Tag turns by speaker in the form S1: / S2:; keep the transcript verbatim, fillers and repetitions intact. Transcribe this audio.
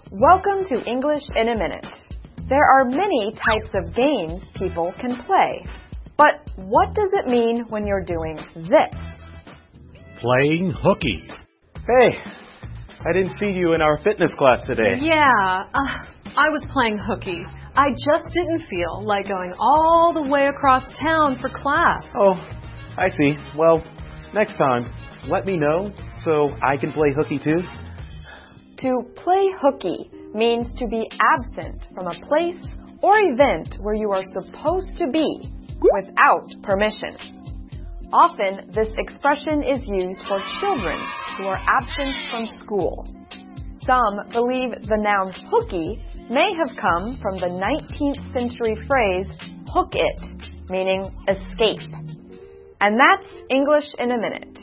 S1: Welcome to English in a Minute. There are many types of games people can play. But what does it mean when you're doing this?
S2: Playing hooky.
S3: Hey, I didn't see you in our fitness class today.
S4: Yeah, uh, I was playing hooky. I just didn't feel like going all the way across town for class.
S3: Oh, I see. Well, next time, let me know so I can play hooky too.
S1: To play hooky means to be absent from a place or event where you are supposed to be without permission. Often, this expression is used for children who are absent from school. Some believe the noun hooky may have come from the nineteenth century phrase hook it, meaning escape. And that's English in a Minute.